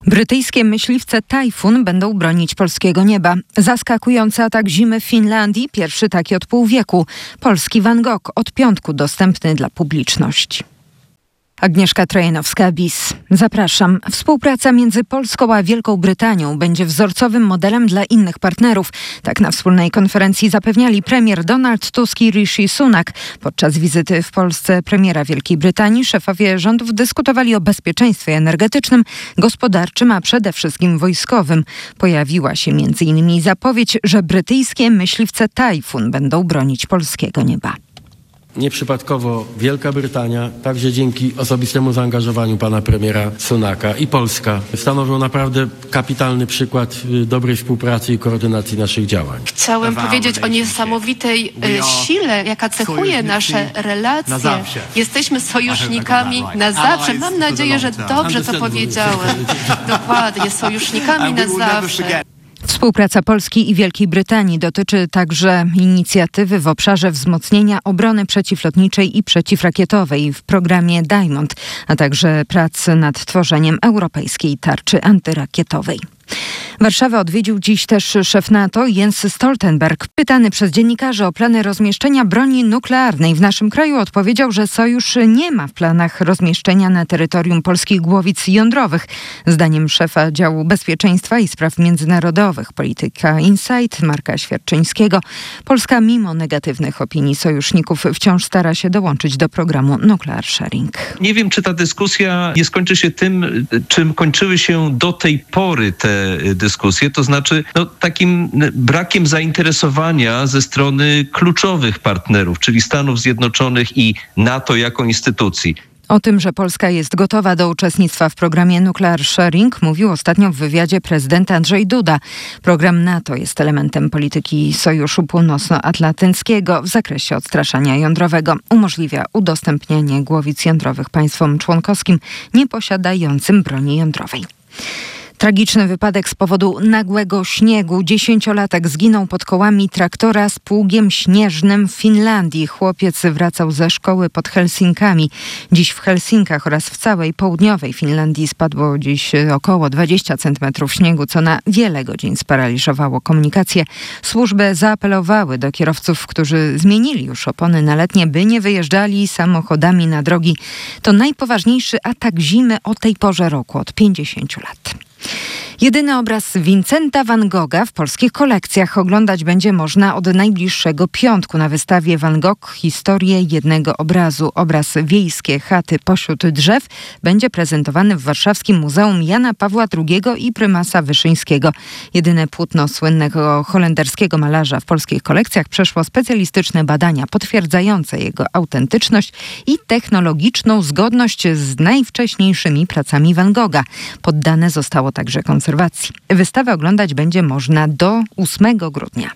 Brytyjskie myśliwce Tajfun będą bronić polskiego nieba. Zaskakujący atak zimy w Finlandii, pierwszy taki od pół wieku. Polski Van Gogh od piątku dostępny dla publiczności. Agnieszka Trojanowska-Bis. Zapraszam. Współpraca między Polską a Wielką Brytanią będzie wzorcowym modelem dla innych partnerów. Tak na wspólnej konferencji zapewniali premier Donald Tusk i Rishi Sunak. Podczas wizyty w Polsce premiera Wielkiej Brytanii szefowie rządów dyskutowali o bezpieczeństwie energetycznym, gospodarczym, a przede wszystkim wojskowym. Pojawiła się m.in. zapowiedź, że brytyjskie myśliwce Tajfun będą bronić polskiego nieba. Nieprzypadkowo Wielka Brytania, także dzięki osobistemu zaangażowaniu pana premiera Sunaka i Polska stanowią naprawdę kapitalny przykład dobrej współpracy i koordynacji naszych działań. Chciałem powiedzieć o niesamowitej sile, jaka cechuje nasze relacje. Jesteśmy sojusznikami na zawsze. Mam nadzieję, że dobrze to powiedziałem. Dokładnie, sojusznikami na zawsze. Współpraca Polski i Wielkiej Brytanii dotyczy także inicjatywy w obszarze wzmocnienia obrony przeciwlotniczej i przeciwrakietowej w programie Diamond, a także prac nad tworzeniem europejskiej tarczy antyrakietowej. Warszawę odwiedził dziś też szef NATO Jens Stoltenberg. Pytany przez dziennikarzy o plany rozmieszczenia broni nuklearnej w naszym kraju odpowiedział, że Sojusz nie ma w planach rozmieszczenia na terytorium Polski głowic jądrowych. Zdaniem szefa działu bezpieczeństwa i spraw międzynarodowych Polityka Insight Marka Świerczyńskiego, Polska mimo negatywnych opinii sojuszników wciąż stara się dołączyć do programu Nuclear Sharing. Nie wiem, czy ta dyskusja nie skończy się tym, czym kończyły się do tej pory te dyskusje, to znaczy takim brakiem zainteresowania ze strony kluczowych partnerów, czyli Stanów Zjednoczonych i NATO jako instytucji. O tym, że Polska jest gotowa do uczestnictwa w programie Nuclear Sharing, mówił ostatnio w wywiadzie prezydent Andrzej Duda. Program NATO jest elementem polityki Sojuszu Północnoatlantyckiego w zakresie odstraszania jądrowego. Umożliwia udostępnianie głowic jądrowych państwom członkowskim nieposiadającym broni jądrowej. Tragiczny wypadek z powodu nagłego śniegu. 10-latek zginął pod kołami traktora z pługiem śnieżnym w Finlandii. Chłopiec wracał ze szkoły pod Helsinkami. Dziś w Helsinkach oraz w całej południowej Finlandii spadło dziś około 20 centymetrów śniegu, co na wiele godzin sparaliżowało komunikację. Służby zaapelowały do kierowców, którzy zmienili już opony na letnie, by nie wyjeżdżali samochodami na drogi. To najpoważniejszy atak zimy o tej porze roku od 50 lat. Jedyny obraz Vincenta van Gogha w polskich kolekcjach oglądać będzie można od najbliższego piątku na wystawie Van Gogh Historię jednego obrazu. Obraz Wiejskie chaty pośród drzew będzie prezentowany w warszawskim Muzeum Jana Pawła II i Prymasa Wyszyńskiego. Jedyne płótno słynnego holenderskiego malarza w polskich kolekcjach przeszło specjalistyczne badania potwierdzające jego autentyczność i technologiczną zgodność z najwcześniejszymi pracami Van Gogha. Poddane zostało także konserwacji. Wystawę oglądać będzie można do 8 grudnia.